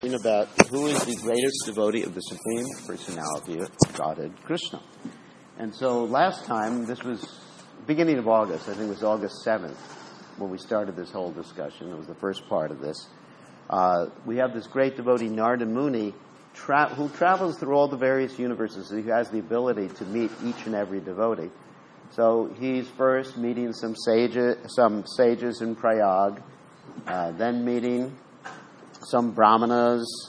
About who is the greatest devotee of the Supreme Personality of Godhead, Krishna. And so last time, this was beginning of August, I think it was August 7th, when we started this whole discussion. It was the first part of this. We have this great devotee, Narada Muni, who travels through all the various universes. He has the ability to meet each and every devotee. So he's first meeting some sages in Prayag, then meeting some brahmanas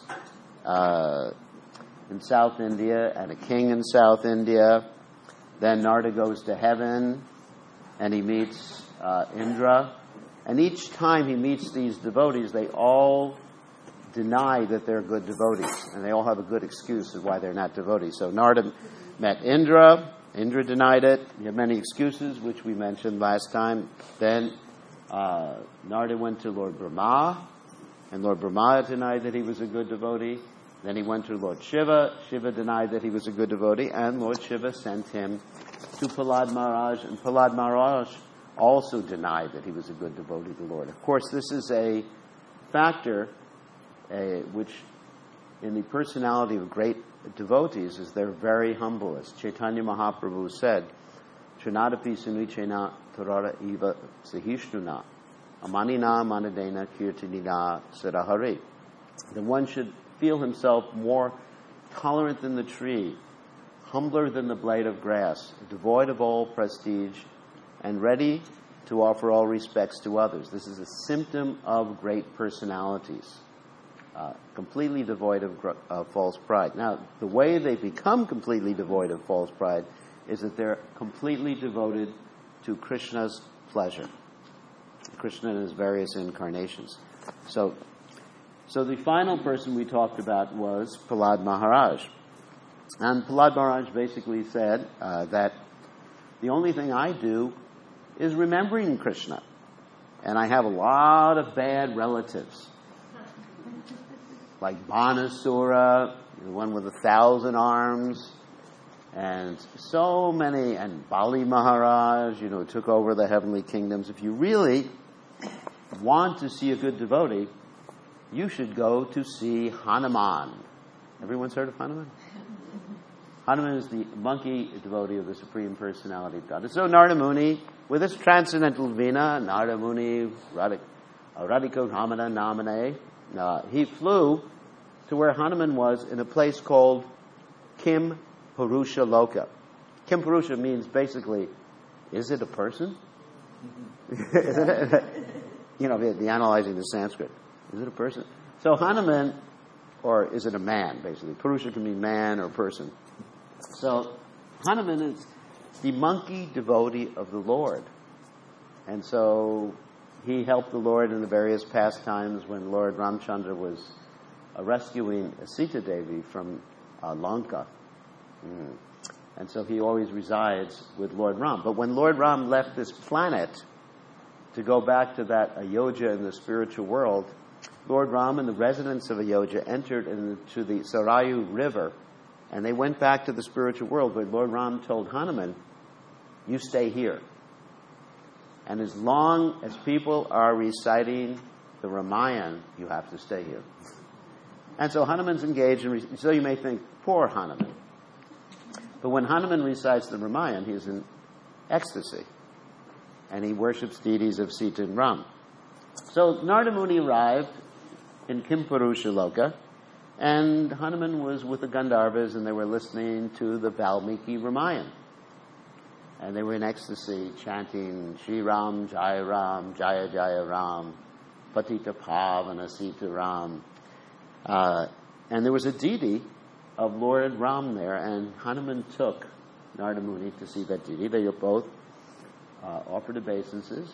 in South India and a king in South India. Then Narada goes to heaven and he meets Indra. And each time he meets these devotees, they all deny that they're good devotees. And they all have a good excuse of why they're not devotees. So Narada met Indra. Indra denied it. He had many excuses, which we mentioned last time. Then Narada went to Lord Brahma. And Lord Brahma denied that he was a good devotee. Then he went to Lord Shiva. Shiva denied that he was a good devotee. And Lord Shiva sent him to Prahlad Maharaj. And Prahlad Maharaj also denied that he was a good devotee of the Lord. Of course, this is a factor which, in the personality of great devotees, is they're very humble. As Chaitanya Mahaprabhu said, Trinadapi Sunuchena Tarara Eva Sahishnuna. Amanina manadena kirtanina sarahari. That one should feel himself more tolerant than the tree, humbler than the blade of grass, devoid of all prestige, and ready to offer all respects to others. This is a symptom of great personalities, completely devoid of false pride. Now, the way they become completely devoid of false pride is that they're completely devoted to Krishna's pleasure. Krishna in his various incarnations. So the final person we talked about was Prahlad Maharaj. And Prahlad Maharaj basically said that the only thing I do is remembering Krishna. And I have a lot of bad relatives. Like Banasura, the one with 1,000 arms, and so many, and Bali Maharaj, took over the heavenly kingdoms. If you really want to see a good devotee, you should go to see Hanuman. Everyone's heard of Hanuman? Hanuman is the monkey devotee of the Supreme Personality of God. So Narada Muni, with his transcendental vina, Narada Muni, Radhika Ramana Namane, he flew to where Hanuman was in a place called Kim Purusha Loka. Kim Purusha means basically, is it a person? Isn't it? The analyzing the Sanskrit. Is it a person? So Hanuman, or is it a man, basically? Purusha can mean man or person. So Hanuman is the monkey devotee of the Lord. And so he helped the Lord in the various pastimes when Lord Ramchandra was rescuing Sita Devi from Lanka. And so he always resides with Lord Ram. But when Lord Ram left this planet to go back to that Ayodhya in the spiritual world, Lord Ram and the residents of Ayodhya entered into the Sarayu River, and they went back to the spiritual world. But Lord Ram told Hanuman, you stay here. And as long as people are reciting the Ramayana, you have to stay here. And so Hanuman's engaged in... So you may think, poor Hanuman. But when Hanuman recites the Ramayana, he's in ecstasy. And he worships deities of Sita and Ram. So Narada Muni arrived in Kimpurusha Loka, and Hanuman was with the Gandharvas, and they were listening to the Valmiki Ramayana. And they were in ecstasy, chanting, Shri Ram, Jaya Jaya Ram, Patita Pavana Sita Ram. And there was a deity of Lord Ram there, and Hanuman took Narada Muni to see that deity. They both offered obeisances.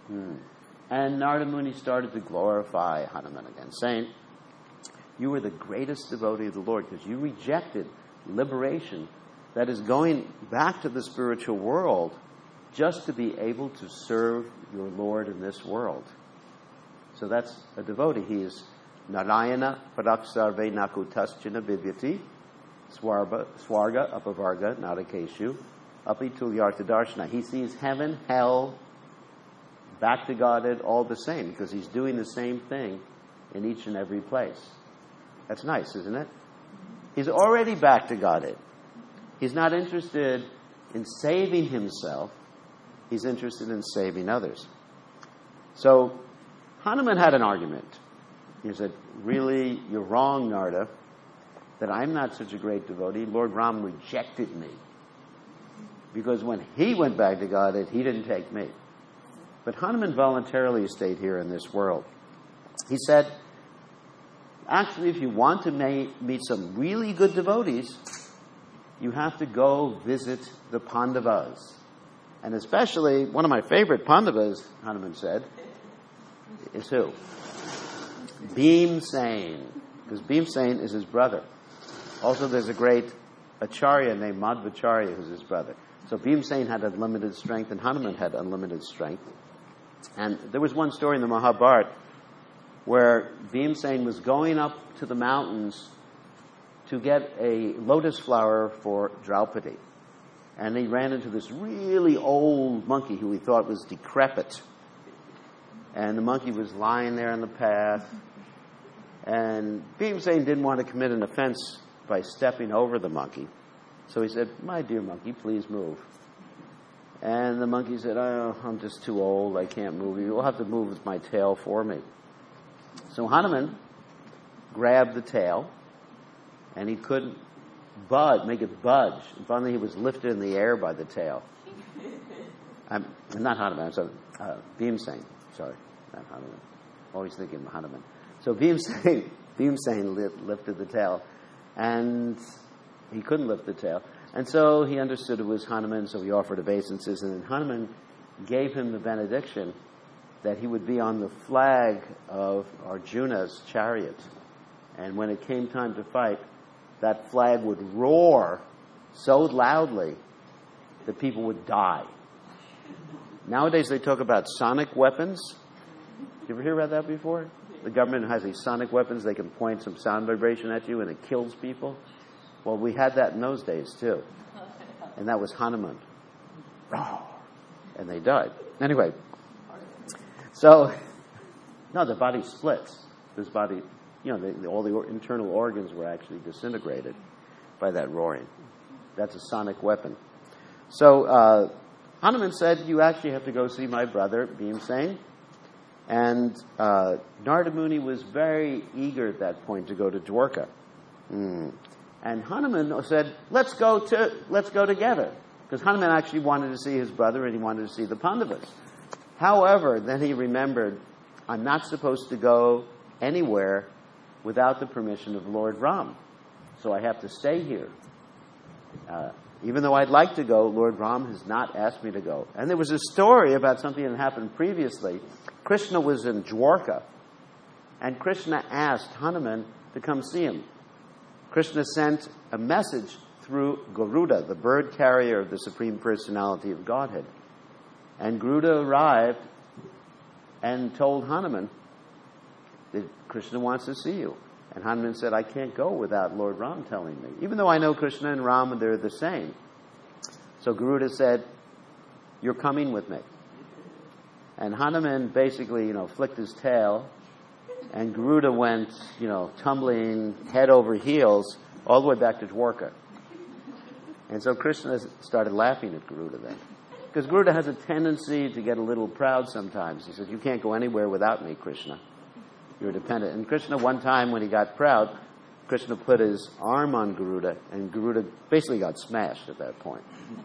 And Narada Muni started to glorify Hanuman again, saying, you were the greatest devotee of the Lord because you rejected liberation that is going back to the spiritual world just to be able to serve your Lord in this world. So that's a devotee. He is Narayana Paraksarve Nakutaschina Vidyati Swarga Apavarga Narakeshu Api Tulyartha Darshana. He sees heaven, hell, back to Godhead all the same because he's doing the same thing in each and every place. That's nice, isn't it? He's already back to Godhead. He's not interested in saving himself. He's interested in saving others. So Hanuman had an argument. He said, really, you're wrong, Narada, that I'm not such a great devotee. Lord Ram rejected me. Because when he went back to Godhead, he didn't take me. But Hanuman voluntarily stayed here in this world. He said, actually, if you want to meet some really good devotees, you have to go visit the Pandavas. And especially, one of my favorite Pandavas, Hanuman said, is who? Bhimsen. Because Bhimsen is his brother. Also, there's a great Acharya named Madhvacharya who's his brother. So Bhimsen had unlimited strength and Hanuman had unlimited strength. And there was one story in the Mahabharata where Bhimsen was going up to the mountains to get a lotus flower for Draupadi. And he ran into this really old monkey who he thought was decrepit. And the monkey was lying there in the path. And Bhimsen didn't want to commit an offense by stepping over the monkey. So he said, my dear monkey, please move. And the monkey said, oh, I'm just too old. I can't move. You'll have to move with my tail for me. So Hanuman grabbed the tail, and he couldn't make it budge. And finally, he was lifted in the air by the tail. Not Hanuman, I'm sorry. Bhimsen. Sorry, not Hanuman. Always thinking of Hanuman. So Bhimsen lifted the tail, and he couldn't lift the tail. And so he understood it was Hanuman, so he offered obeisances, and then Hanuman gave him the benediction that he would be on the flag of Arjuna's chariot. And when it came time to fight, that flag would roar so loudly that people would die. Nowadays they talk about sonic weapons. You ever hear about that before? The government has these sonic weapons. They can point some sound vibration at you and it kills people. Well, we had that in those days too. And that was Hanuman. And they died. Anyway. So, no, the body splits. This body, all the internal organs were actually disintegrated by that roaring. That's a sonic weapon. So, Hanuman said, you actually have to go see my brother, Bhimsen. And Narada Muni was very eager at that point to go to Dwarka. And Hanuman said, let's go together. Because Hanuman actually wanted to see his brother and he wanted to see the Pandavas. However, then he remembered, I'm not supposed to go anywhere without the permission of Lord Ram. So I have to stay here. Even though I'd like to go, Lord Ram has not asked me to go. And there was a story about something that happened previously. Krishna was in Dwarka, and Krishna asked Hanuman to come see him. Krishna sent a message through Garuda, the bird carrier of the Supreme Personality of Godhead. And Garuda arrived and told Hanuman that Krishna wants to see you. And Hanuman said, I can't go without Lord Ram telling me. Even though I know Krishna and Ram, they're the same. So Garuda said, you're coming with me. And Hanuman basically, flicked his tail. And Garuda went, tumbling head over heels all the way back to Dwarka. And so Krishna started laughing at Garuda then. Because Garuda has a tendency to get a little proud sometimes. He says, you can't go anywhere without me, Krishna. You're dependent. And Krishna, one time when he got proud, Krishna put his arm on Garuda, and Garuda basically got smashed at that point.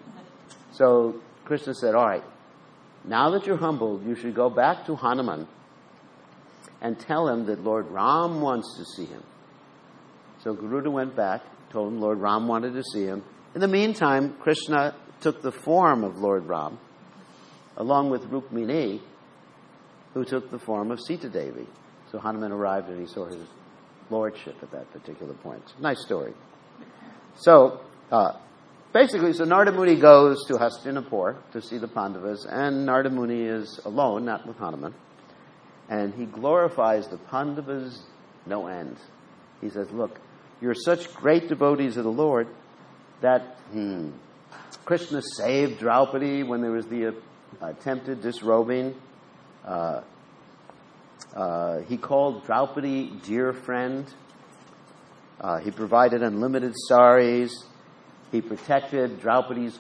So Krishna said, all right, now that you're humbled, you should go back to Hanuman and tell him that Lord Ram wants to see him. So Garuda went back, told him Lord Ram wanted to see him. In the meantime, Krishna took the form of Lord Ram, along with Rukmini, who took the form of Sita Devi. So Hanuman arrived and he saw his lordship at that particular point. Nice story. So, basically, Narada Muni goes to Hastinapur to see the Pandavas, and Narada Muni is alone, not with Hanuman. And he glorifies the Pandavas no end. He says, look, you're such great devotees of the Lord that Krishna saved Draupadi when there was the attempted disrobing. He called Draupadi dear friend. He provided unlimited saris. He protected Draupadi's...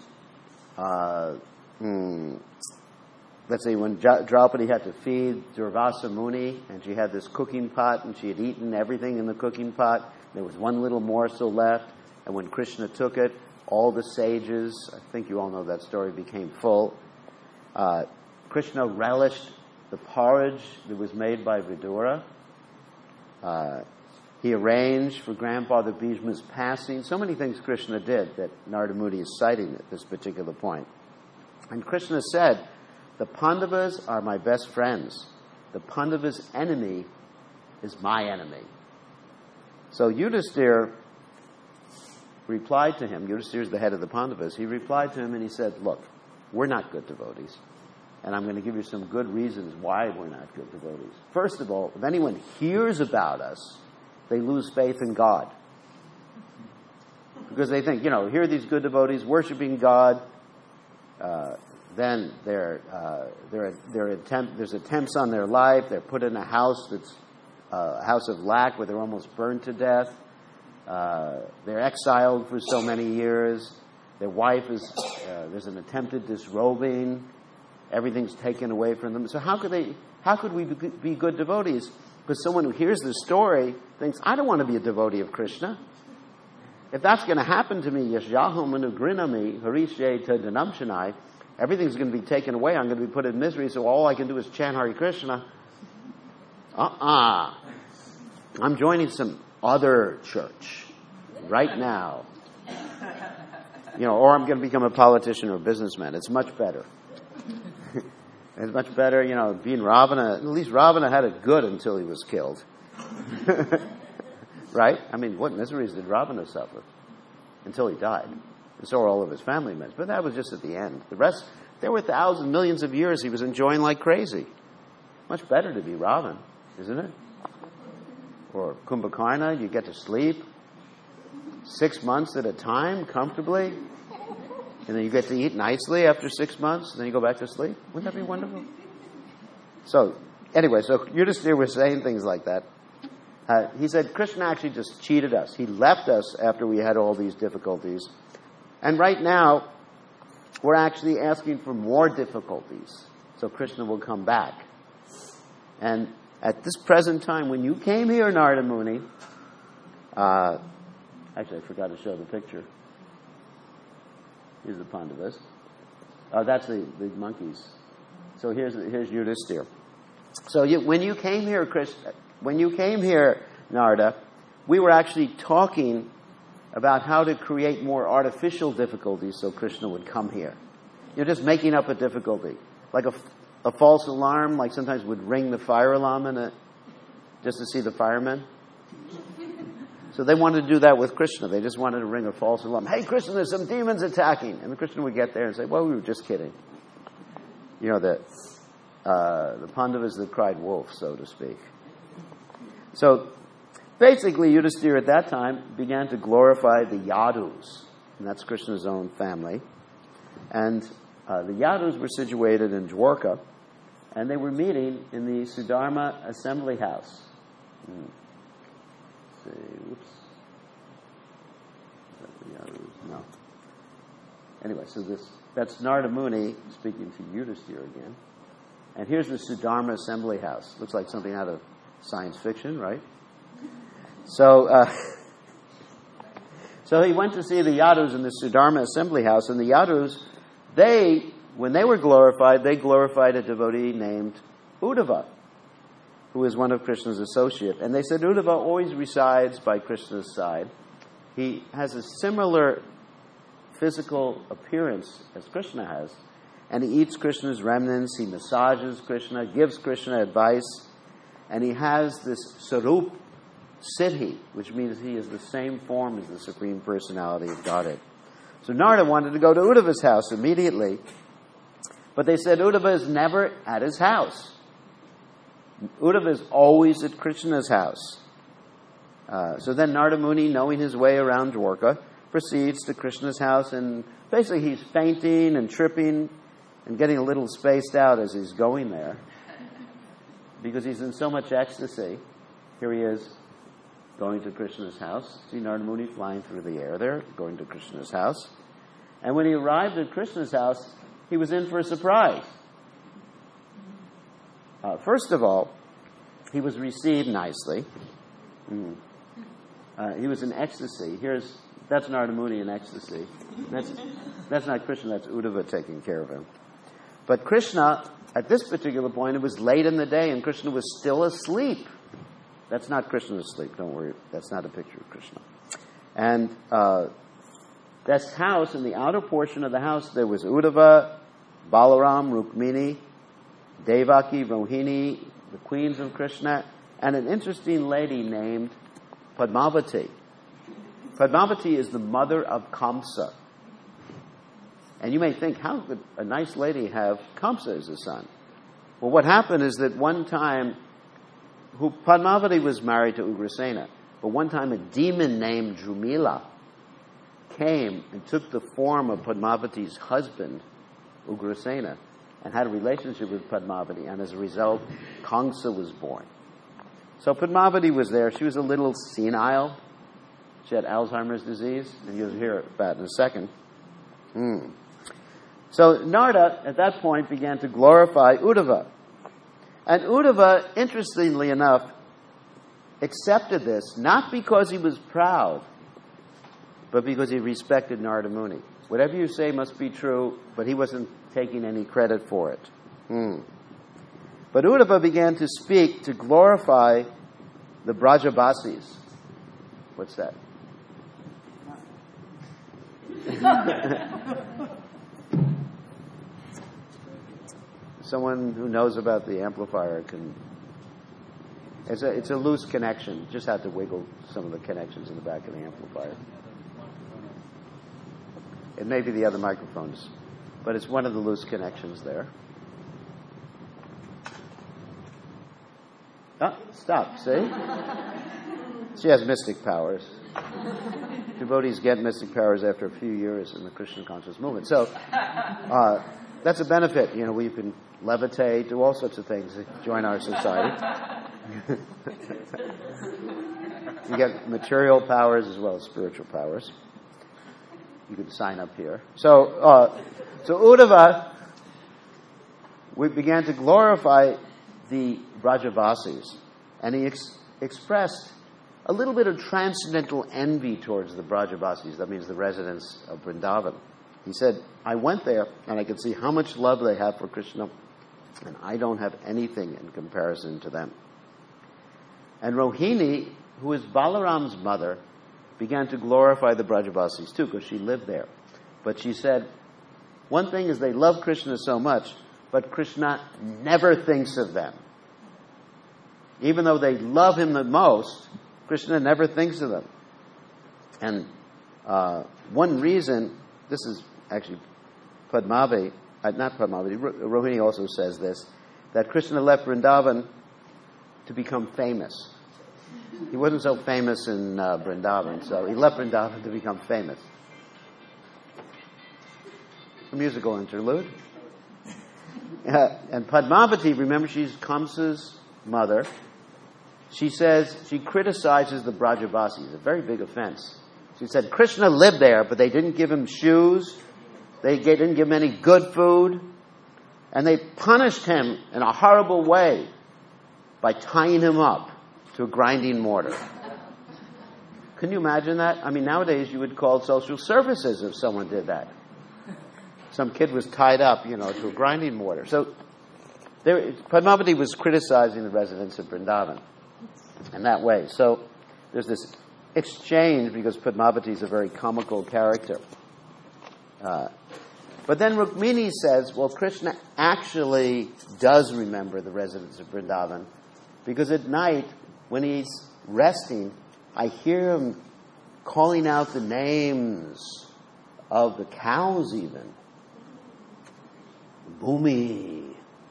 let's say when Draupadi had to feed Durvasa Muni, and she had this cooking pot, and she had eaten everything in the cooking pot. There was one little morsel left, and when Krishna took it, all the sages, I think you all know that story, became full. Krishna relished the porridge that was made by Vidura. He arranged for Grandfather Bhishma's passing. So many things Krishna did that Narada Muni is citing at this particular point. And Krishna said, the Pandavas are my best friends. The Pandavas' enemy is my enemy. So Yudhisthira replied to him. Yudhisthira is the head of the Pandavas. He replied to him and he said, look, we're not good devotees. And I'm going to give you some good reasons why we're not good devotees. First of all, if anyone hears about us, they lose faith in God. Because they think, here are these good devotees worshiping God. Then there's attempts on their life. They're put in a house that's a house of lack where they're almost burned to death. They're exiled for so many years. Their wife there's an attempted disrobing. Everything's taken away from them. So how could we be good devotees? Because someone who hears this story thinks, I don't want to be a devotee of Krishna. If that's going to happen to me, yashyaham anugrinami harishe tadanamshanai, everything's going to be taken away. I'm going to be put in misery, so all I can do is chant Hare Krishna. I'm joining some other church right now. Or I'm going to become a politician or a businessman. It's much better. It's much better, being Ravana. At least Ravana had it good until he was killed. Right? I mean, what miseries did Ravana suffer? Until he died. And so are all of his family members. But that was just at the end. The rest, there were thousands, millions of years he was enjoying like crazy. Much better to be Ravan, isn't it? Or Kumbhakarna, you get to sleep 6 months at a time, comfortably. And then you get to eat nicely after 6 months, and then you go back to sleep. Wouldn't that be wonderful? So, anyway, Yudhisthira was saying things like that. He said, Krishna actually just cheated us. He left us after we had all these difficulties. And right now, we're actually asking for more difficulties. So Krishna will come back. And at this present time, when you came here, Narada Muni, actually, I forgot to show the picture. Here's the Pandavas. That's the monkeys. So here's Yudhisthira. So when you came here, Narada, we were actually talking about how to create more artificial difficulties so Krishna would come here. You're just making up a difficulty. Like a false alarm, like sometimes would ring the fire alarm just to see the firemen. So they wanted to do that with Krishna. They just wanted to ring a false alarm. Hey, Krishna, there's some demons attacking. And Krishna would get there and say, well, we were just kidding. The Pandavas that cried wolf, so to speak. So basically, Yudhisthira at that time began to glorify the Yadus. And that's Krishna's own family. And the Yadus were situated in Dwarka. And they were meeting in the Sudharma Assembly House. Oops. Is that the Yadus? No. Anyway, so that's Narada Muni speaking to Yudhisthira again. And here's the Sudharma Assembly House. Looks like something out of science fiction, right? So he went to see the Yadus in the Sudharma Assembly House, and the Yadus, when they were glorified, they glorified a devotee named Uddhava, who is one of Krishna's associates. And they said Uddhava always resides by Krishna's side. He has a similar physical appearance as Krishna has. And he eats Krishna's remnants, he massages Krishna, gives Krishna advice. And he has this Sarup Siddhi, which means he is the same form as the Supreme Personality of Godhead. So Narada wanted to go to Uddhava's house immediately. But they said Uddhava is never at his house. Uddhava is always at Krishna's house. So then Narada Muni, knowing his way around Dwarka, proceeds to Krishna's house, and basically he's fainting and tripping and getting a little spaced out as he's going there because he's in so much ecstasy. Here he is. going to Krishna's house. See Narada Muni flying through the air there, going to Krishna's house. And when he arrived at Krishna's house, he was in for a surprise. First of all, he was received nicely. He was in ecstasy. That's Narada Muni in ecstasy. That's not Krishna, that's Uddhava taking care of him. But Krishna, at this particular point, it was late in the day and Krishna was still asleep. That's not Krishna asleep, don't worry. That's not a picture of Krishna. And this house, in the outer portion of the house, there was Uddhava, Balaram, Rukmini, Devaki, Rohini, the queens of Krishna, and an interesting lady named Padmavati. Padmavati is the mother of Kamsa. And you may think, how could a nice lady have Kamsa as a son? Well, what happened is that one time, Padmavati was married to Ugrasena, but one time a demon named Drumila came and took the form of Padmavati's husband, Ugrasena, and had a relationship with Padmavati, and as a result, Kamsa was born. So Padmavati was there. She was a little senile. She had Alzheimer's disease, and you'll hear about it in a second. So Narada, at that point, began to glorify Uddhava. And Uddhava, interestingly enough, accepted this, not because he was proud, but because he respected Narada Muni. Whatever you say must be true, but he wasn't taking any credit for it. But Uddhava began to speak to glorify the Brajabasis. What's that? Someone who knows about the amplifier can... It's a loose connection. Just have to wiggle some of the connections in the back of the amplifier. It may be the other microphones, but it's one of the loose connections there. Stop, see? She has mystic powers. Devotees get mystic powers after a few years in the Krishna conscious movement. So, that's a benefit. You know, we can levitate, do all sorts of things, join our society. You get material powers as well as spiritual powers. You can sign up here. So Uddhava, we began to glorify the Brajavasis, and he expressed a little bit of transcendental envy towards the Brajavasis. That means the residents of Vrindavan. He said, I went there, and I could see how much love they have for Krishna, and I don't have anything in comparison to them. And Rohini, who is Balaram's mother, began to glorify the Brajavasis too, because she lived there. But she said, one thing is they love Krishna so much, but Krishna never thinks of them. Even though they love him the most, Krishna never thinks of them. And one reason, this is actually Padmavati, not Padmavati, Rohini also says this, that Krishna left Vrindavan to become famous. He wasn't so famous in Vrindavan, so he left Vrindavan to become famous. A musical interlude. And Padmavati, remember, she's Kamsa's mother. She says, she criticizes the Brajavasis, a very big offense. She said, Krishna lived there, but they didn't give him shoes. They didn't give him any good food. And they punished him in a horrible way by tying him up to a grinding mortar. Can you imagine that? I mean, nowadays you would call social services if someone did that. Some kid was tied up, to a grinding mortar. So Padmavati was criticizing the residents of Vrindavan in that way. So there's this exchange because Padmavati is a very comical character. But then Rukmini says, well, Krishna actually does remember the residents of Vrindavan because at night, when he's resting, I hear him calling out the names of the cows even. Bhumi,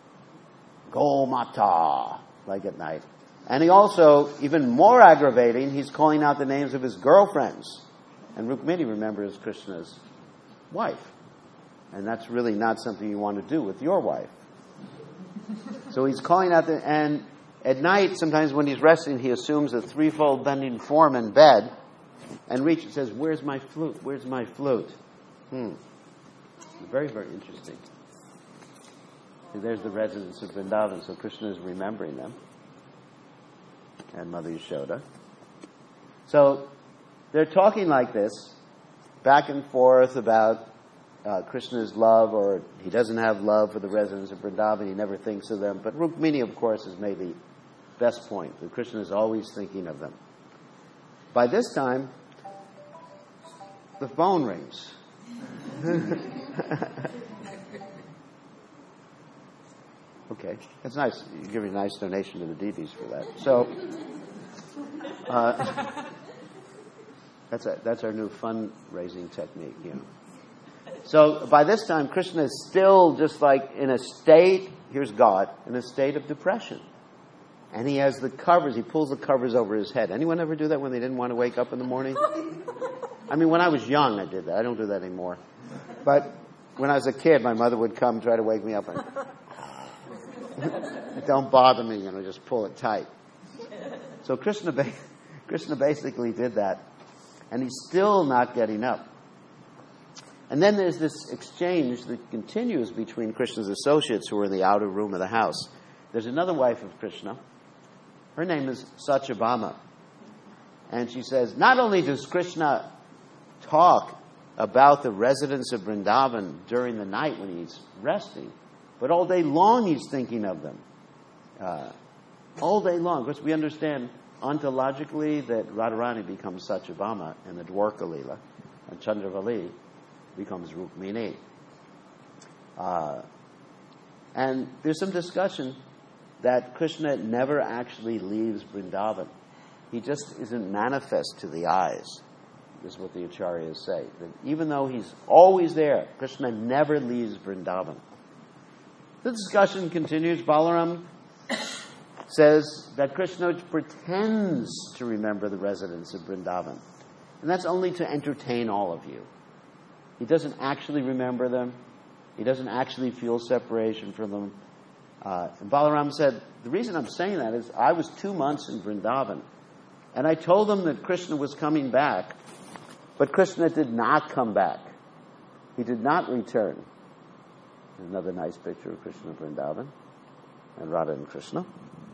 Gomata, like at night. And he also, even more aggravating, he's calling out the names of his girlfriends. And Rukmini remembers Krishna's wife. And that's really not something you want to do with your wife. So he's calling out and at night, sometimes when he's resting, he assumes a threefold bending form in bed and reaches, says, "Where's my flute? Where's my flute?" Very, very interesting. So there's the residents of Vrindavan. So Krishna is remembering them. And Mother Yashoda. So they're talking like this, back and forth about Krishna's love, or he doesn't have love for the residents of Vrindavan. He never thinks of them. But Rukmini, of course, has made the best point, that Krishna is always thinking of them. By this time, the phone rings. Okay, that's nice. You give a nice donation to the deities for that. So, that's our new fundraising technique, you know. So by this time, Krishna is still just like in a state, here's God, in a state of depression. And he has the covers, he pulls the covers over his head. Anyone ever do that when they didn't want to wake up in the morning? I mean, when I was young, I did that. I don't do that anymore. But when I was a kid, my mother would come try to wake me up. And, don't bother me, just pull it tight. So Krishna basically did that. And he's still not getting up. And then there's this exchange that continues between Krishna's associates who are in the outer room of the house. There's another wife of Krishna. Her name is Satyabhama. And she says, not only does Krishna talk about the residents of Vrindavan during the night when he's resting, but all day long he's thinking of them. All day long. Because we understand ontologically that Radharani becomes Satyabhama in the Dwarka Leela, and Chandravali becomes Rukmini. And there's some discussion that Krishna never actually leaves Vrindavan. He just isn't manifest to the eyes, is what the Acharyas say. That even though he's always there, Krishna never leaves Vrindavan. The discussion continues. Balaram says that Krishna pretends to remember the residents of Vrindavan. And that's only to entertain all of you. He doesn't actually remember them. He doesn't actually feel separation from them. And Balaram said, the reason I'm saying that is I was 2 months in Vrindavan, and I told them that Krishna was coming back, but Krishna did not come back. He did not return. There's another nice picture of Krishna in Vrindavan, and Radha and Krishna.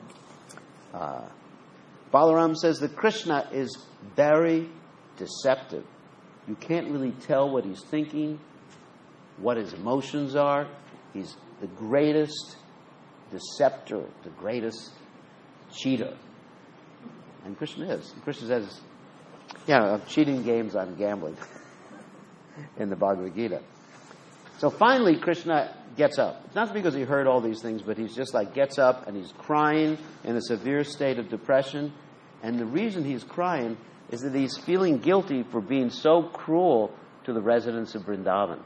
Balaram says that Krishna is very deceptive. You can't really tell what he's thinking, what his emotions are. He's the greatest deceptor, the greatest cheater. And Krishna is. Krishna says, cheating games on gambling in the Bhagavad Gita. So finally, Krishna gets up. It's not because he heard all these things, but he's just gets up and he's crying in a severe state of depression. And the reason he's crying is that he's feeling guilty for being so cruel to the residents of Vrindavan.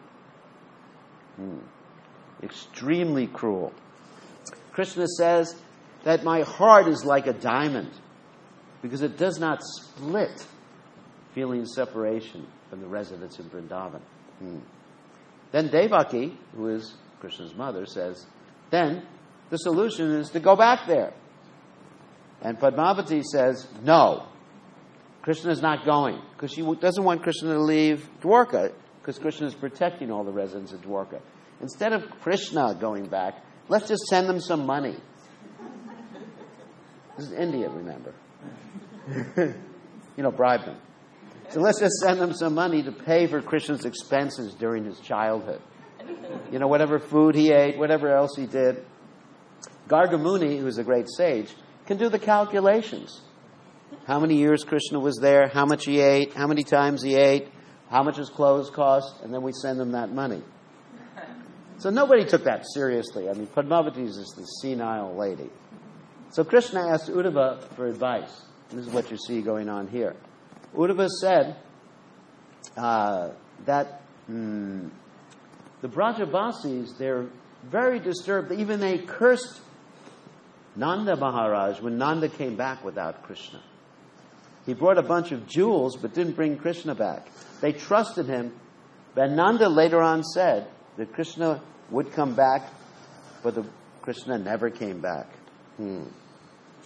Extremely cruel. Krishna says that my heart is like a diamond because it does not split feeling separation from the residents of Vrindavan. Then Devaki, who is Krishna's mother, says, then the solution is to go back there. And Padmavati says, no, Krishna is not going, because she doesn't want Krishna to leave Dwarka, because Krishna is protecting all the residents of Dwarka. Instead of Krishna going back, let's just send them some money. This is India, remember. Bribe them. So let's just send them some money to pay for Krishna's expenses during his childhood. Whatever food he ate, whatever else he did. Gargamuni, who's a great sage, can do the calculations. How many years Krishna was there, how much he ate, how many times he ate, how much his clothes cost, and then we send him that money. So nobody took that seriously. I mean, Padmavati is just this senile lady. So Krishna asked Uddhava for advice. This is what you see going on here. Uddhava said that the Brajavasis, they're very disturbed. Even they cursed Nanda Maharaj when Nanda came back without Krishna. He brought a bunch of jewels but didn't bring Krishna back. They trusted him. But Nanda later on said that Krishna would come back, but Krishna never came back.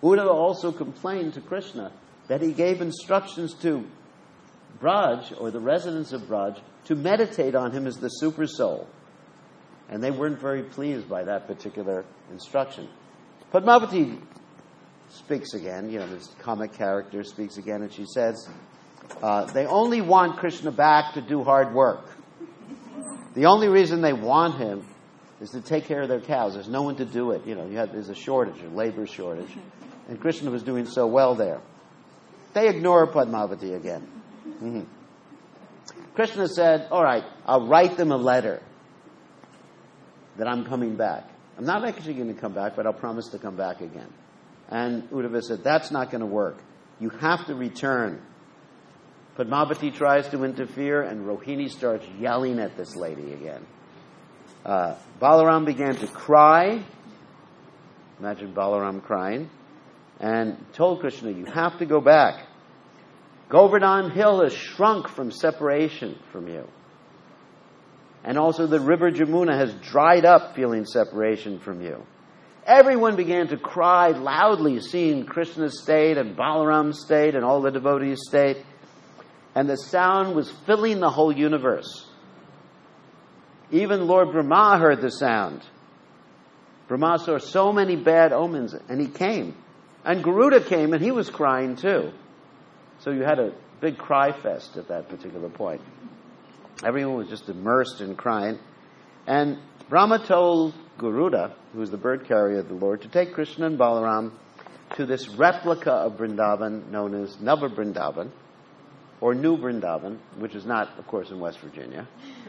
Uddhava also complained to Krishna that he gave instructions to Braj, or the residents of Braj, to meditate on him as the super soul. And they weren't very pleased by that particular instruction. Padmavati speaks again, this comic character speaks again, and she says, they only want Krishna back to do hard work. The only reason they want him is to take care of their cows. There's no one to do it. There's a shortage, a labor shortage. And Krishna was doing so well there. They ignore Padmavati again. Mm-hmm. Krishna said, all right, I'll write them a letter that I'm coming back. I'm not actually going to come back, but I'll promise to come back again. And Uddhava said, that's not going to work. You have to return. Padmavati tries to interfere, and Rohini starts yelling at this lady again. Balaram began to cry. Imagine Balaram crying. And told Krishna, you have to go back. Govardhan Hill has shrunk from separation from you. And also the river Jamuna has dried up feeling separation from you. Everyone began to cry loudly, seeing Krishna's state and Balaram's state and all the devotees' state. And the sound was filling the whole universe. Even Lord Brahma heard the sound. Brahma saw so many bad omens, and he came. And Garuda came, and he was crying too. So you had a big cry fest at that particular point. Everyone was just immersed in crying. And Brahma told Garuda, who was the bird carrier of the Lord, to take Krishna and Balaram to this replica of Vrindavan known as Nava Vrindavan, or New Vrindavan, which is not, of course, in West Virginia.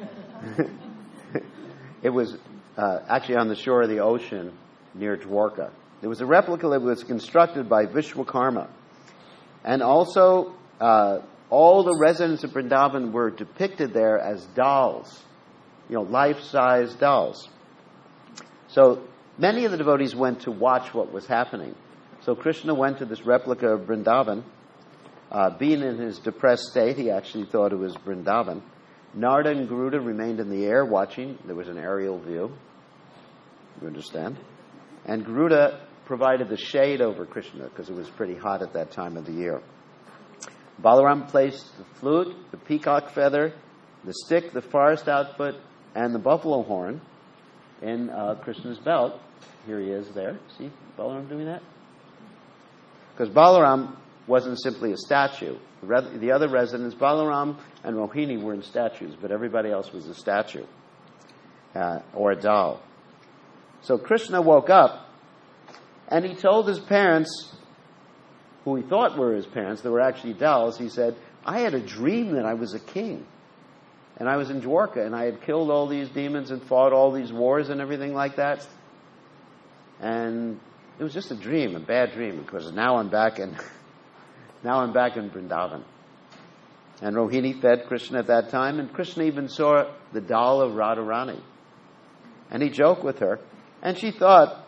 It was actually on the shore of the ocean near Dwarka. It was a replica that was constructed by Vishwakarma. And also, all the residents of Vrindavan were depicted there as dolls, life-size dolls. So many of the devotees went to watch what was happening. So Krishna went to this replica of Vrindavan. Being in his depressed state, he actually thought it was Vrindavan. Narada and Garuda remained in the air watching. There was an aerial view. You understand? And Garuda provided the shade over Krishna because it was pretty hot at that time of the year. Balaram placed the flute, the peacock feather, the stick, the forest outfit, and the buffalo horn in Krishna's belt. Here he is there. See Balaram doing that? Because Balaram wasn't simply a statue. The other residents, Balaram and Rohini, were in statues, but everybody else was a statue or a doll. So Krishna woke up, and he told his parents, who he thought were his parents, they were actually dolls, he said, I had a dream that I was a king. And I was in Dwarka, and I had killed all these demons and fought all these wars and everything like that. And it was just a dream, a bad dream, because now I'm back in Vrindavan. And Rohini fed Krishna at that time, and Krishna even saw the doll of Radharani. And he joked with her, and he thought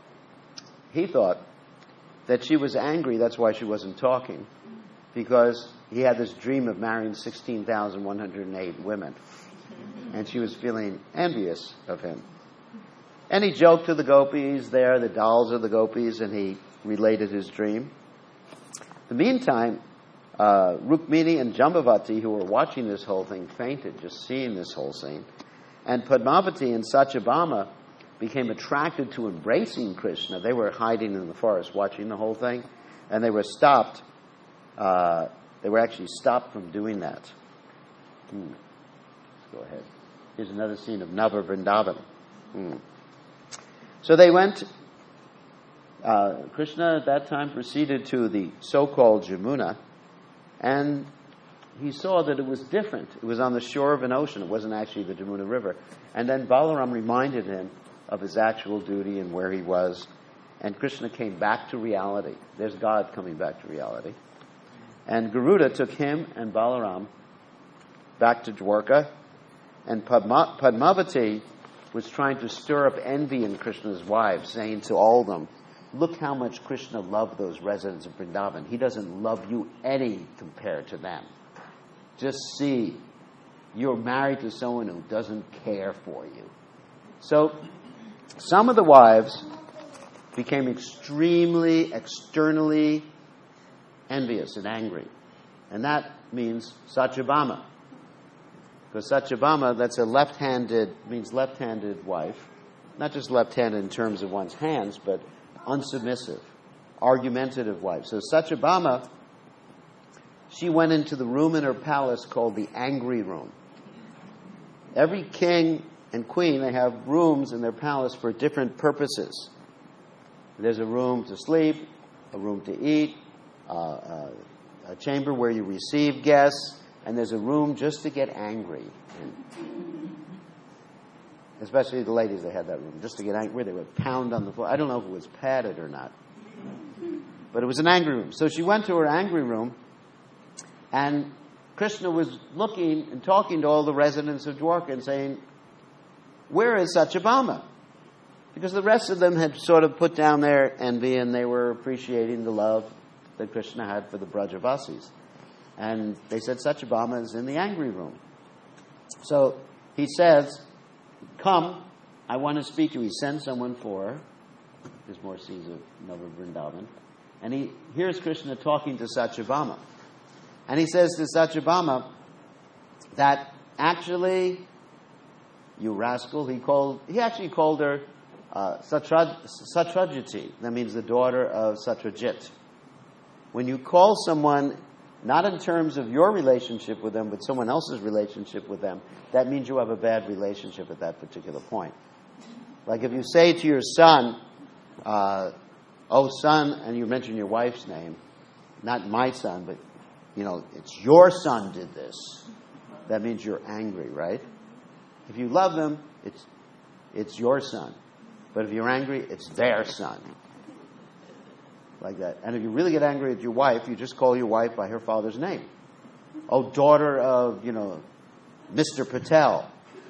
that she was angry, that's why she wasn't talking, because he had this dream of marrying 16,108 women. And she was feeling envious of him. And he joked to the gopis there, the dolls of the gopis, and he related his dream. In the meantime, Rukmini and Jambavati, who were watching this whole thing, fainted just seeing this whole scene. And Padmavati and Satyabhama became attracted to embracing Krishna. They were hiding in the forest watching the whole thing, and they were stopped. They were actually stopped from doing that. Let's go ahead. Here's another scene of Nava Vrindavan. So they went. Krishna at that time proceeded to the so-called Jamuna, and he saw that it was different. It was on the shore of an ocean. It wasn't actually the Jamuna River. And then Balaram reminded him of his actual duty and where he was. And Krishna came back to reality. There's God coming back to reality. And Garuda took him and Balaram back to Dwarka. And Padmavati was trying to stir up envy in Krishna's wives, saying to all of them, look how much Krishna loved those residents of Vrindavan. He doesn't love you any compared to them. Just see, you're married to someone who doesn't care for you. So, some of the wives became extremely, externally envious and angry. And that means Satyabhama. Because Satyabhama, that's means left-handed wife. Not just left-handed in terms of one's hands, but unsubmissive, argumentative wife. So Satyabhama, she went into the room in her palace called the angry room. Every king and queen, they have rooms in their palace for different purposes. There's a room to sleep, a room to eat, a chamber where you receive guests, and there's a room just to get angry. Especially the ladies, they had that room, just to get angry. They would pound on the floor. I don't know if it was padded or not. But it was an angry room. So she went to her angry room, and Krishna was looking and talking to all the residents of Dwarka and saying, where is Satyabhama? Because the rest of them had sort of put down their envy and they were appreciating the love that Krishna had for the Brajavasis. And they said, Satyabhama is in the angry room. So he says, come, I want to speak to you. He sends someone for her. There's more seas of Nava Vrindavan. And he hears Krishna talking to Satyabhama. And he says to Satyabhama that actually, you rascal, he actually called her Satrajiti. That means the daughter of Satrajit. When you call someone, not in terms of your relationship with them, but someone else's relationship with them, that means you have a bad relationship at that particular point. Like if you say to your son, oh son, and you mention your wife's name, not my son, but it's your son did this. That means you're angry, right? If you love them, it's your son. But if you're angry, it's their son. Like that. And if you really get angry at your wife, you just call your wife by her father's name. Oh, daughter of, Mr. Patel.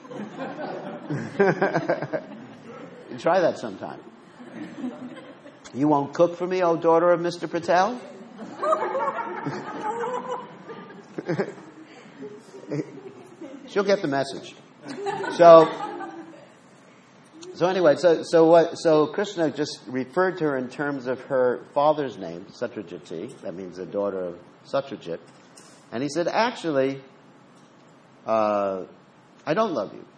Try that sometime. You won't cook for me, oh, daughter of Mr. Patel? She'll get the message. So anyway, so Krishna just referred to her in terms of her father's name, Satrajiti. That means the daughter of Satrajit. And he said, actually, I don't love you.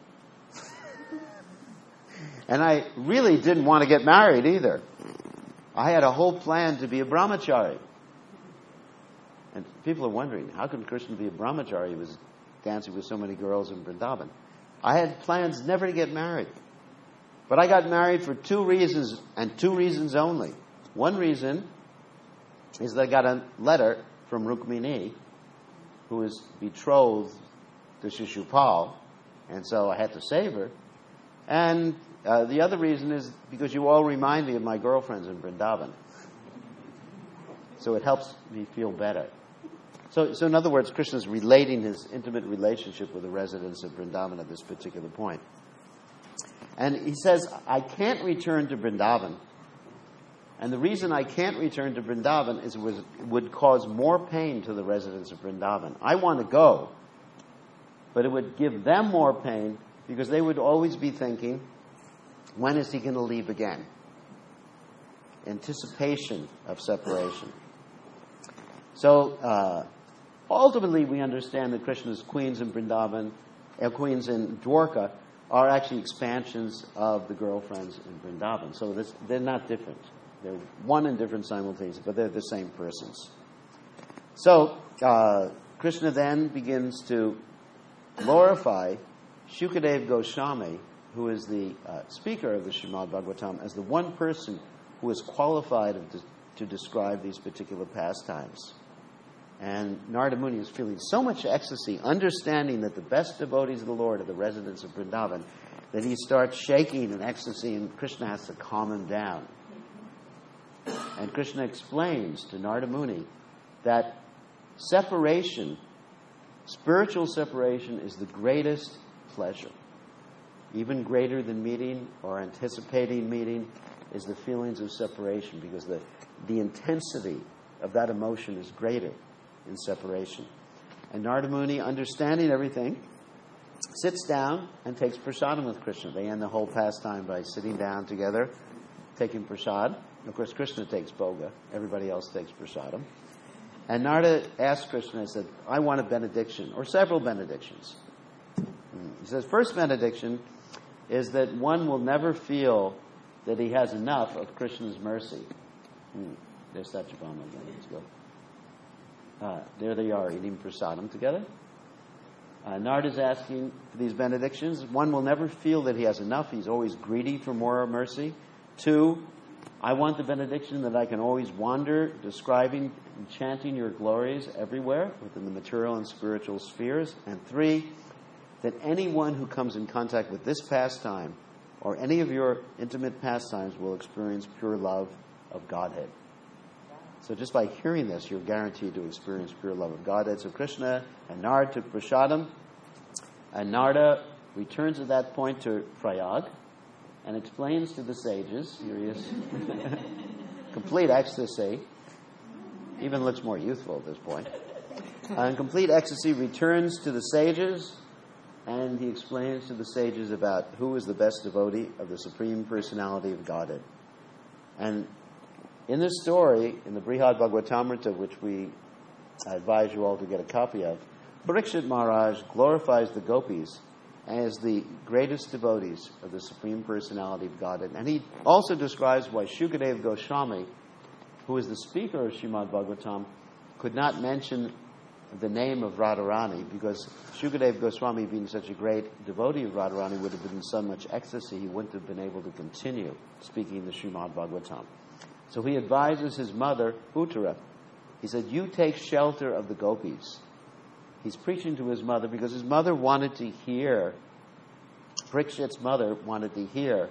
And I really didn't want to get married either. I had a whole plan to be a brahmachari. And people are wondering, how can Krishna be a brahmachari? He was dancing with so many girls in Vrindavan. I had plans never to get married. But I got married for 2 reasons, and 2 reasons only. One reason is that I got a letter from Rukmini, who was betrothed to Shishupal, and so I had to save her. And the other reason is because you all remind me of my girlfriends in Vrindavan. So it helps me feel better. So in other words, Krishna's relating his intimate relationship with the residents of Vrindavan at this particular point. And he says, I can't return to Vrindavan. And the reason I can't return to Vrindavan is it would cause more pain to the residents of Vrindavan. I want to go, but it would give them more pain because they would always be thinking, when is he going to leave again? Anticipation of separation. So ultimately we understand that Krishna's queens in Vrindavan, queens in Dwarka, are actually expansions of the girlfriends in Vrindavan. So they're not different. They're one and different simultaneously, but they're the same persons. So Krishna then begins to glorify Shukadev Goswami, who is the speaker of the Srimad Bhagavatam, as the one person who is qualified to describe these particular pastimes. And Narada Muni is feeling so much ecstasy, understanding that the best devotees of the Lord are the residents of Vrindavan, that he starts shaking in ecstasy, and Krishna has to calm him down. And Krishna explains to Narada Muni that separation, spiritual separation, is the greatest pleasure. Even greater than meeting or anticipating meeting is the feelings of separation, because the intensity of that emotion is greater in separation. And Narada Muni, understanding everything, sits down and takes prasadam with Krishna. They end the whole pastime by sitting down together taking prasad. Of course, Krishna takes bhoga. Everybody else takes prasadam. And Narada asked Krishna, he said, I want a benediction, or several benedictions. He says, first benediction is that one will never feel that he has enough of Krishna's mercy. There's Satyabhama again. Let's go. There they are, eating prasadam together. Narada's asking for these benedictions. One will never feel that he has enough. He's always greedy for more mercy. 2, I want the benediction that I can always wander, describing and chanting your glories everywhere within the material and spiritual spheres. And 3, that anyone who comes in contact with this pastime or any of your intimate pastimes will experience pure love of Godhead. So just by hearing this, you're guaranteed to experience pure love of Godhead. So Krishna and Narada took prasadam, and Narada returns at that point to Prayag and explains to the sages, here he is, complete ecstasy, even looks more youthful at this point. In complete ecstasy, returns to the sages, and he explains to the sages about who is the best devotee of the Supreme Personality of Godhead. And in this story, in the Brihad Bhagavatamrita, which we advise you all to get a copy of, Parikshit Maharaj glorifies the gopis as the greatest devotees of the Supreme Personality of Godhead. And he also describes why Shukadeva Goswami, who is the speaker of Srimad Bhagavatam, could not mention the name of Radharani, because Shukadeva Goswami, being such a great devotee of Radharani, would have been in so much ecstasy he wouldn't have been able to continue speaking the Srimad Bhagavatam. So he advises his mother, Uttara. He said, you take shelter of the gopis. He's preaching to his mother because his mother wanted to hear, Parikshit's mother wanted to hear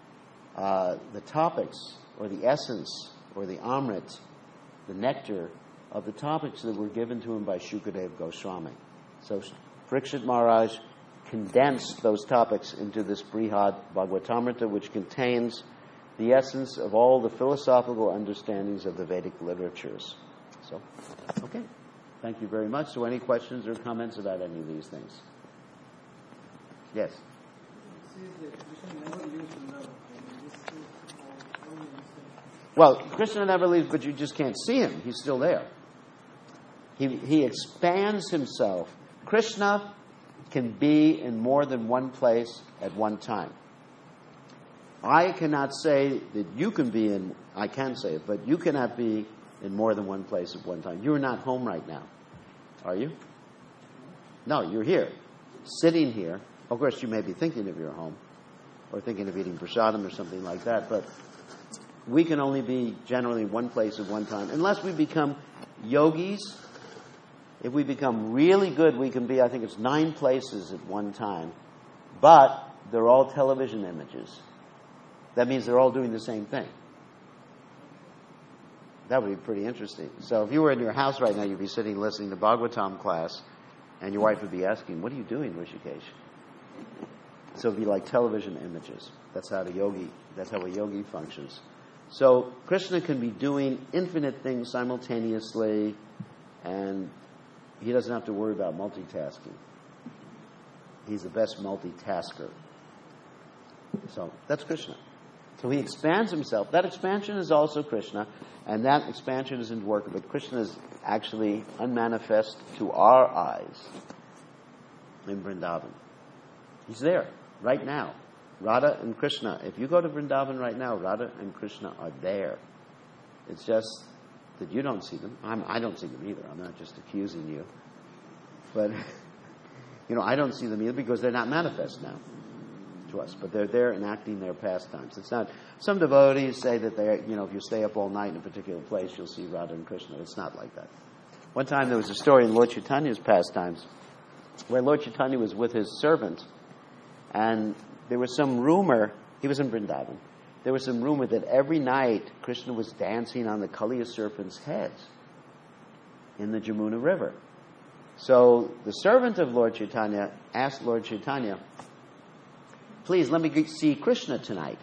the topics or the essence or the amrit, the nectar of the topics that were given to him by Shukadeva Goswami. So Parikshit Maharaj condensed those topics into this Brihad Bhagavatamrita, which contains the essence of all the philosophical understandings of the Vedic literatures. So, okay. Thank you very much. So any questions or comments about any of these things? Yes? Well, Krishna never leaves, but you just can't see him. He's still there. He expands himself. Krishna can be in more than one place at one time. I cannot say that you can be in, I can say it, but you cannot be in more than one place at one time. You're not home right now, are you? No, you're here, sitting here. Of course, you may be thinking of your home or thinking of eating prasadam or something like that, but we can only be generally one place at one time. Unless we become yogis, if we become really good, we can be, I think it's 9 places at one time, but they're all television images. That means they're all doing the same thing. That would be pretty interesting. So if you were in your house right now, you'd be sitting listening to Bhagavatam class, and your wife would be asking, what are you doing, Rishikesh? So it'd be like television images. That's how a yogi functions. So Krishna can be doing infinite things simultaneously, and he doesn't have to worry about multitasking. He's the best multitasker. So that's Krishna. So he expands himself. That expansion is also Krishna, and that expansion is in work, but Krishna is actually unmanifest to our eyes in Vrindavan. He's there right now. Radha and Krishna. If you go to Vrindavan right now, Radha and Krishna are there. It's just that you don't see them. I don't see them either. I'm not just accusing you. But, I don't see them either because they're not manifest now to us. But they're there enacting their pastimes. It's not. Some devotees say that they're, if you stay up all night in a particular place, you'll see Radha and Krishna. It's not like that. One time there was a story in Lord Chaitanya's pastimes where Lord Chaitanya was with his servant, and there was some rumor, he was in Vrindavan, there was some rumor that every night Krishna was dancing on the Kaliya serpent's head in the Jamuna River. So the servant of Lord Chaitanya asked Lord Chaitanya, please let me see Krishna tonight.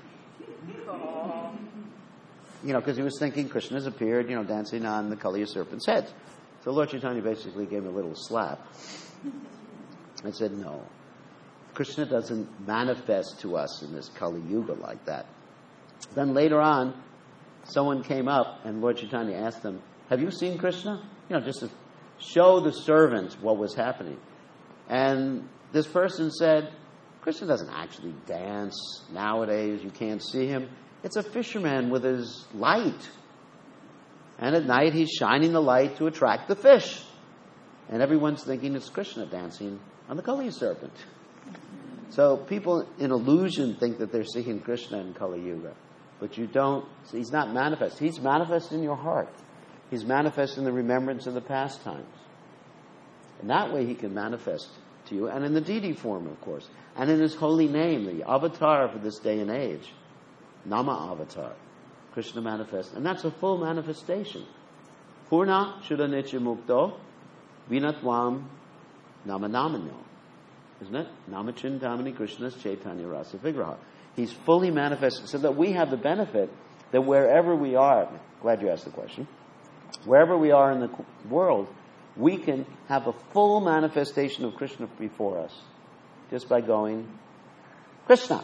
Because he was thinking Krishna's appeared, dancing on the Kaliya serpent's head. So Lord Chaitanya basically gave him a little slap and said, no, Krishna doesn't manifest to us in this Kali Yuga like that. Then later on, someone came up and Lord Chaitanya asked them, have you seen Krishna? Just to show the servants what was happening. And this person said, Krishna doesn't actually dance nowadays. You can't see him. It's a fisherman with his light. And at night he's shining the light to attract the fish. And everyone's thinking it's Krishna dancing on the Kali serpent. So people in illusion think that they're seeing Krishna in Kali Yuga. But you don't. He's not manifest. He's manifest in your heart. He's manifest in the remembrance of the past times. And that way he can manifest to you. And in the deity form, of course. And in his holy name, the avatar for this day and age. Nama avatar. Krishna manifests. And that's a full manifestation. Purna Shuddha Nitya Mukto Vinatvam Nama Namanyo. Isn't it? Namachintamani Krishna's Chaitanya Rasa Vigraha. He's fully manifested so that we have the benefit that wherever we are, glad you asked the question, wherever we are in the world, we can have a full manifestation of Krishna before us just by going, Krishna.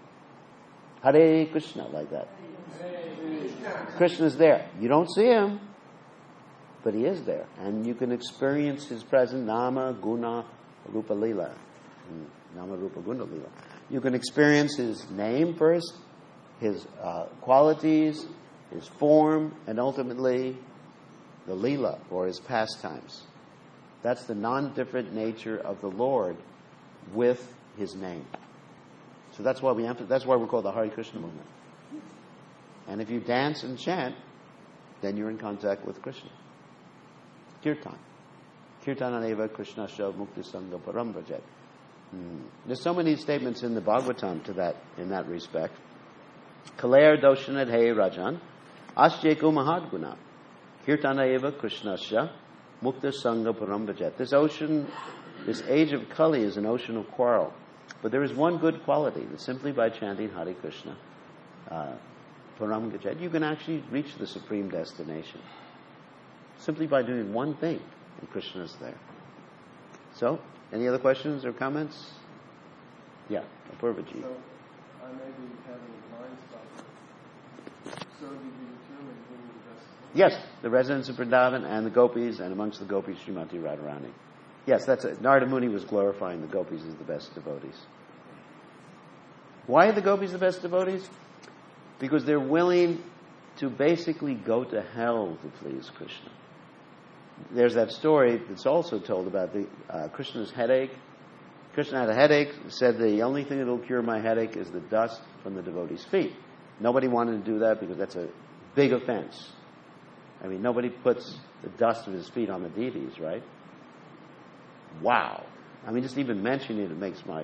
Hare Krishna, like that. Krishna's there. You don't see him, but he is there. And you can experience his presence, Nama, Guna, Rupa Lila. Nama, Rupa, Guna, Lila. You can experience his name first, his qualities, his form, and ultimately the Lila, or his pastimes. That's the non-different nature of the Lord with his name. So that's why that's why we're called the Hare Krishna movement. And if you dance and chant, then you're in contact with Krishna. Kirtan. Kirtananeva Krishnasya Mukti Sangha Param Bhajet. There's so many statements in the Bhagavatam in that respect. Kaler Doshanad Hey Rajan Asjeku Mahadguna Kirtanayeva Krishnasya Mukta Sangha Param Bhajet. This age of Kali is an ocean of quarrel. But there is one good quality, that simply by chanting Hare Krishna, Param Bhajet, you can actually reach the supreme destination. Simply by doing one thing, and Krishna is there. So, any other questions or comments? Yeah, Apurvaji. So, I may be having a blind spot. So, did you determine who the best? Yes, the residents of Vrindavan and the gopis, and amongst the gopis, Srimati Radharani. Yes, that's it. Narada Muni was glorifying the gopis as the best devotees. Why are the gopis the best devotees? Because they're willing to basically go to hell to please Krishna. There's that story that's also told about Krishna's headache. Krishna had a headache, said the only thing that will cure my headache is the dust from the devotees' feet. Nobody wanted to do that because that's a big offense. I mean, nobody puts the dust of his feet on the deities, right? Wow. I mean, just even mentioning it makes my,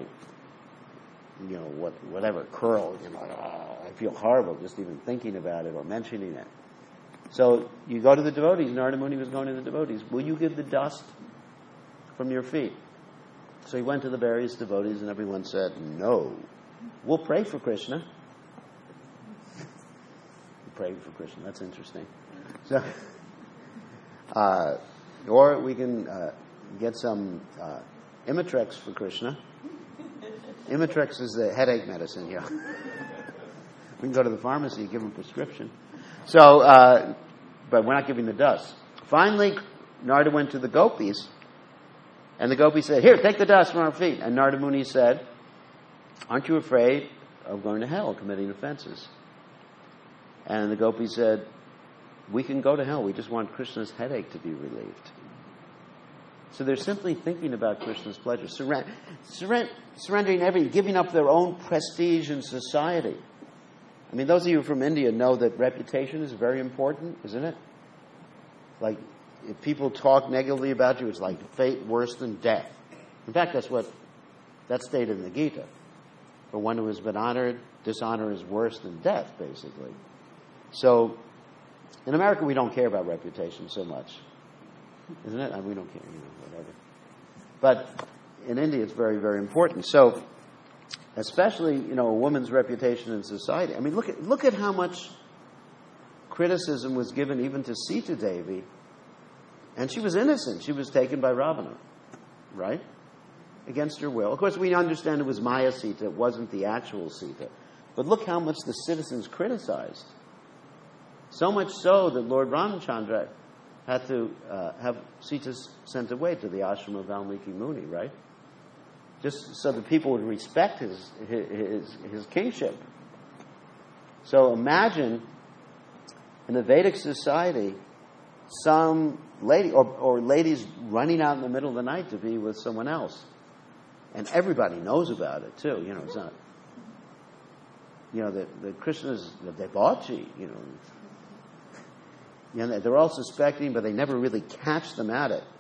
whatever, curl. I feel horrible just even thinking about it or mentioning it. So you go to the devotees. Narada Muni was going to the devotees. Will you give the dust from your feet? So he went to the various devotees and everyone said, no. We'll pray for Krishna. Pray for Krishna. That's interesting. So, or we can get some Imitrex for Krishna. Imitrex is the headache medicine here. We can go to the pharmacy, give him a prescription. So, but we're not giving the dust. Finally, Narada went to the gopis, and the gopis said, here, take the dust from our feet. And Narada Muni said, aren't you afraid of going to hell, committing offenses? And the gopis said, we can go to hell. We just want Krishna's headache to be relieved. So they're simply thinking about Krishna's pleasure, surrendering everything, giving up their own prestige in society. I mean, those of you from India know that reputation is very important, isn't it? Like, if people talk negatively about you, it's like fate worse than death. In fact, that's stated in the Gita. For one who has been honored, dishonor is worse than death, basically. So, in America, we don't care about reputation so much. Isn't it? We don't care, whatever. But in India, it's very, very important. So, especially, a woman's reputation in society. I mean, look at how much criticism was given even to Sita Devi. And she was innocent. She was taken by Ravana, right? Against her will. Of course, we understand it was Maya Sita. It wasn't the actual Sita. But look how much the citizens criticized. So much so that Lord Ramchandra had to have Sita sent away to the ashram of Valmiki Muni, right? Just so that people would respect his kingship. So imagine in a Vedic society, some lady or ladies running out in the middle of the night to be with someone else, and everybody knows about it too. It's not. The Krishna's the debauchee. They're all suspecting, but they never really catch them at it.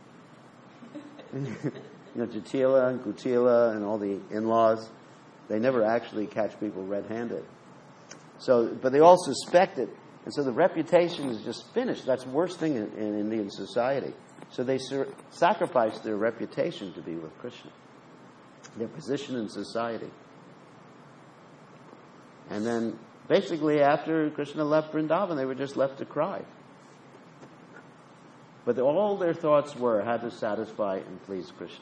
Jatila and Kutila and all the in-laws, they never actually catch people red-handed. But they all suspect it. And so the reputation is just finished. That's the worst thing in Indian society. So they sacrifice their reputation to be with Krishna, their position in society. And then basically after Krishna left Vrindavan, they were just left to cry. But all their thoughts were how to satisfy and please Krishna.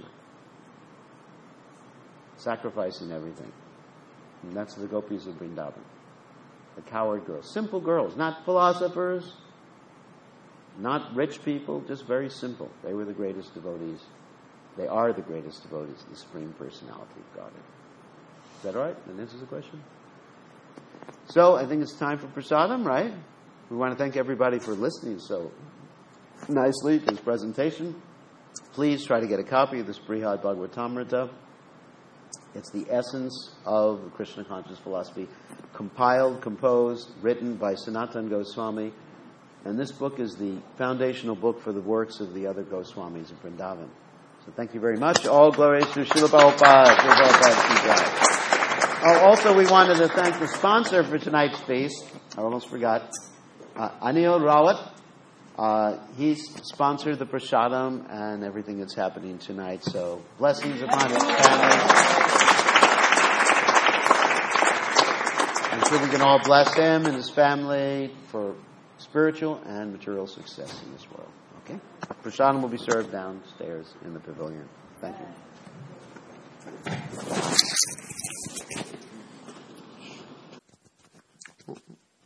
Sacrificing everything. And that's the gopis of Vrindavan. The coward girls. Simple girls. Not philosophers. Not rich people. Just very simple. They were the greatest devotees. They are the greatest devotees of the Supreme Personality of Godhead. Is that all right? That answers the question? So, I think it's time for prasadam, right? We want to thank everybody for listening so nicely to this presentation. Please try to get a copy of this Brihad Bhagavatamrita. It's the essence of the Krishna conscious philosophy, compiled, composed, written by Sanatana Goswami. And this book is the foundational book for the works of the other Goswamis of Vrindavan. So thank you very much. All glories to Srila Prabhupada. Srila Prabhupada. Also, we wanted to thank the sponsor for tonight's feast. I almost forgot. Anil Rawat. He's sponsored the prasadam and everything that's happening tonight. So blessings upon his family. I'm sure we can all bless him and his family for spiritual and material success in this world. Okay? Prasadam will be served downstairs in the pavilion. Thank you.